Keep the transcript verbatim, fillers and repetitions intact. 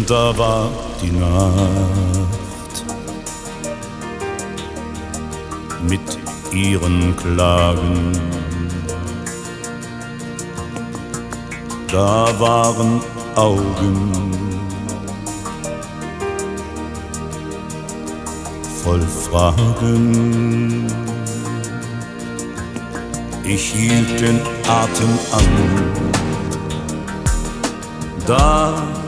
Da war die Nacht mit ihren Klagen. Da waren Augen voll Fragen. Ich hielt den Atem an. Da